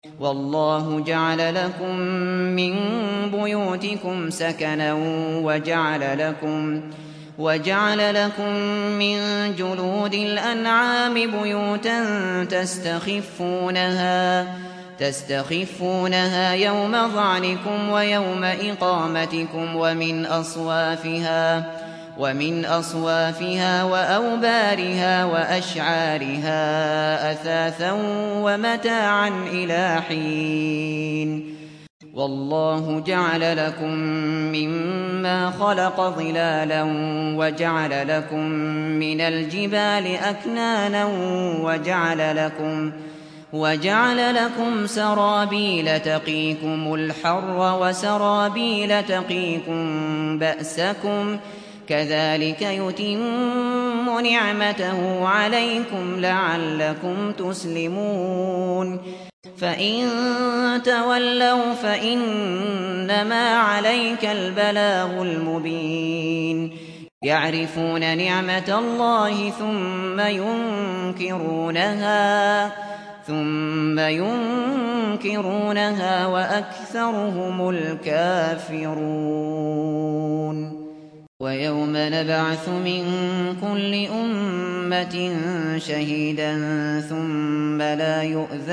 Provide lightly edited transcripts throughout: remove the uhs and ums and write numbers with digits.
والله جعل لكم من بيوتكم سكنا وجعل لكم من جلود الأنعام بيوتا تستخفونها يوم ظعنكم ويوم إقامتكم ومن أصوافها وأوبارها وأشعارها أثاثا ومتاعا إلى حين والله جعل لكم مما خلق ظلالا وجعل لكم من الجبال أكنانا وجعل لكم سرابيل تقيكم الحر وسرابيل تقيكم بأسكم كذلك يتم نعمته عليكم لعلكم تسلمون فإن تولوا فإنما عليك البلاغ المبين يعرفون نعمة الله ثم ينكرونها وأكثرهم الكافرون ويوم نبعث من كل أمة شهيدا ثم لا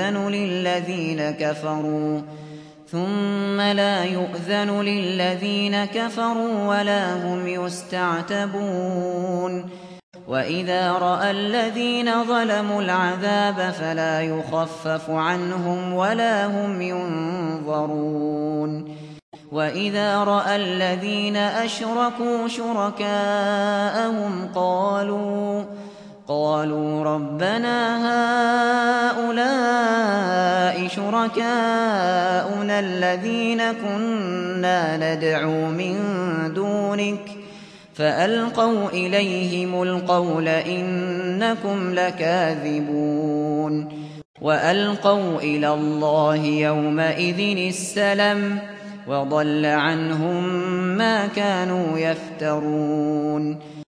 يؤذن للذين كفروا ولا هم يستعتبون وإذا رأى الذين ظلموا العذاب فلا يخفف عنهم ولا هم ينظرون وإذا رأى الذين أشركوا شركاءهم قالوا ربنا هؤلاء شركاؤنا الذين كنا ندعو من دونك فألقوا إليهم القول إنكم لكاذبون وألقوا إلى الله يومئذ السلم وضل عنهم ما كانوا يفترون